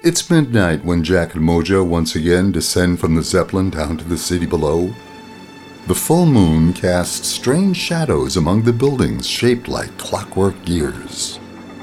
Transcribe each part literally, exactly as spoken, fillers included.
It's midnight when Jack and Mojo once again descend from the Zeppelin down to the city below. The full moon casts strange shadows among the buildings shaped like clockwork gears.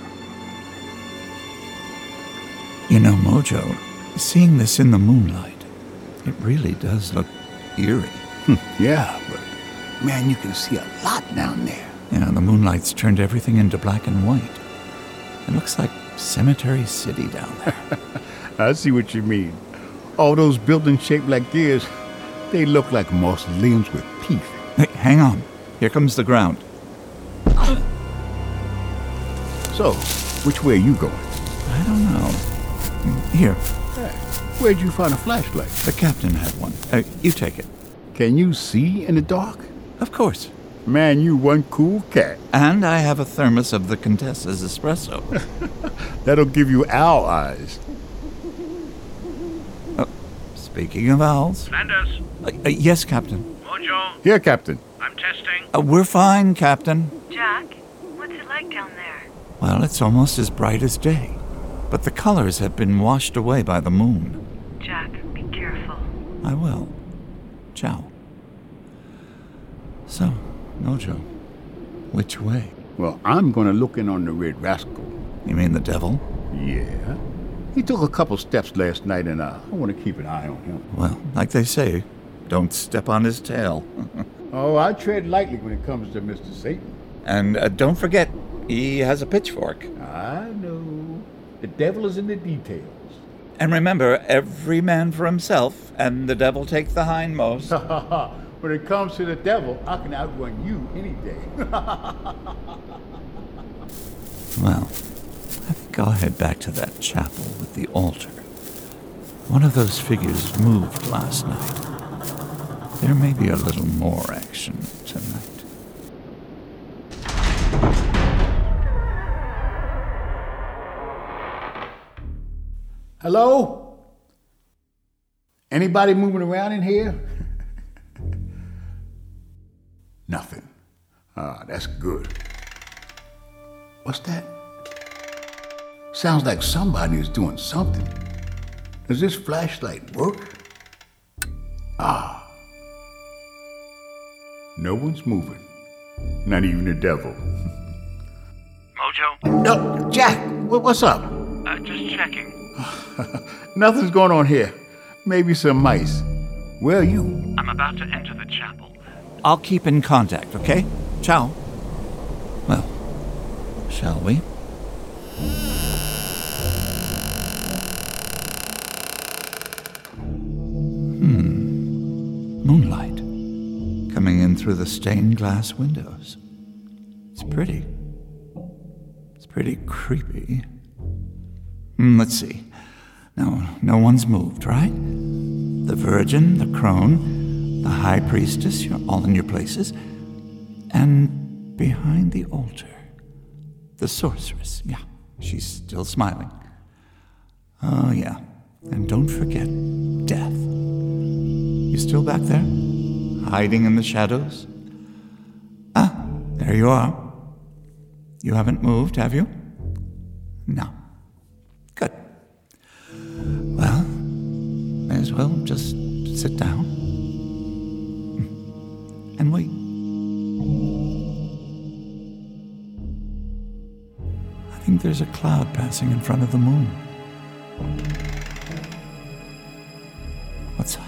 You know, Mojo, seeing this in the moonlight, it really does look eerie. Yeah, but man, you can see a lot down there. Yeah, the moonlight's turned everything into black and white. It looks like Cemetery City down there. I see what you mean. All those buildings shaped like gears, they look like mausoleums with teeth. Hey, hang on. Here comes the ground. So, which way are you going? I don't know. Here. Hey, where'd you find a flashlight? The captain had one. Uh, you take it. Can you see in the dark? Of course. Man, you one cool cat. And I have a thermos of the Contessa's espresso. That'll give you owl eyes. Uh, speaking of owls... Flanders? Uh, uh, yes, Captain. Mojo? Here, Captain. I'm testing. Uh, we're fine, Captain. Jack, what's it like down there? Well, it's almost as bright as day. But the colors have been washed away by the moon. Jack, be careful. I will. Ciao. So, Mojo, which way? Well, I'm gonna look in on the Red Rascal. You mean the devil? Yeah. He took a couple steps last night, and uh, I want to keep an eye on him. Well, like they say, don't step on his tail. Oh, I tread lightly when it comes to Mister Satan. And uh, don't forget, he has a pitchfork. I know. The devil is in the details. And remember, every man for himself, and the devil take the hindmost. When it comes to the devil, I can outrun you any day. Well, I think I'll head back to that chapel with the altar. One of those figures moved last night. There may be a little more action tonight. Hello? Anybody moving around in here? Nothing. Ah, that's good. What's that? Sounds like somebody is doing something. Does this flashlight work? Ah. No one's moving. Not even the devil. Mojo? No, Jack, wh- what's up? Uh, just checking. Nothing's going on here. Maybe some mice. Where are you? I'm about to enter the chapel. I'll keep in contact, okay? Ciao. Well, shall we? Hmm. Moonlight. Coming in through the stained glass windows. It's pretty. It's pretty creepy. Hmm, let's see. No, no one's moved, right? The Virgin, the Crone, the High Priestess, you're all in your places. And behind the altar, the Sorceress. Yeah, she's still smiling. Oh, yeah. And don't forget Death. You still back there? Hiding in the shadows? Ah, there you are. You haven't moved, have you? No. Good. Well, may as well just sit down and wait. I think there's a cloud passing in front of the moon. What's that?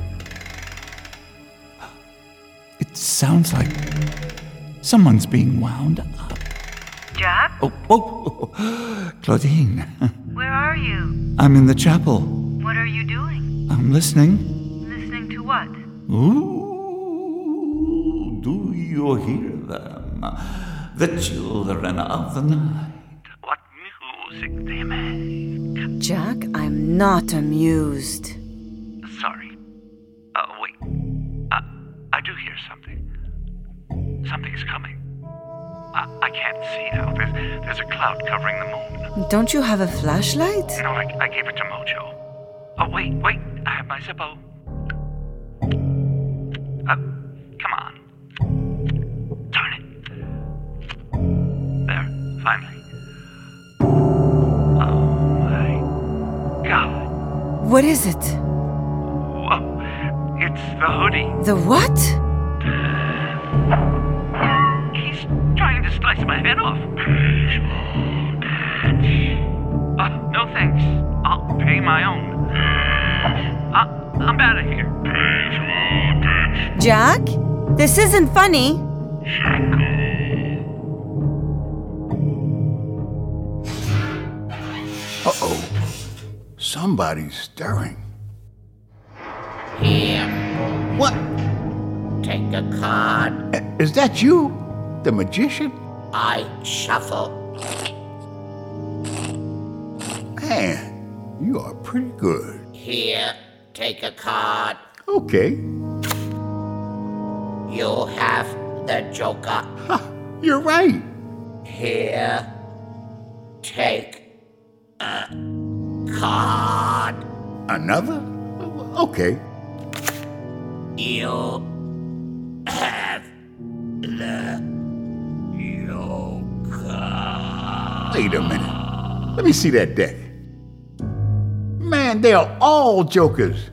It sounds like someone's being wound up. Jack? Oh, oh, Claudine. Where are you? I'm in the chapel. What are you doing? I'm listening. Listening to what? Ooh, do you hear them? The children of the night. What music they make. Jack, I'm not amused. Sorry. Uh, wait. Uh, I do hear something. Something's coming. I, I can't see now. There's, there's a cloud covering the moon. Don't you have a flashlight? No, I, I gave it to Mojo. Oh, wait, wait. I have my Zippo. Uh, come on. Darn it. There, finally. Oh, my What is it? Whoa, it's the hoodie. The what? He's trying to slice my head off. Uh, no thanks. I'll pay my own. Uh, I'm out of here. Jack? This isn't funny. Uh-oh. Somebody's stirring. Here, What? take a card. Is that you? The magician? I shuffle. Man, you are pretty good. Here, take a card. Okay. You have the Joker. Ha, you're right. Here, take a card. Another? Okay. You have the Joker. Wait a minute. Let me see that deck. Man, they are all jokers.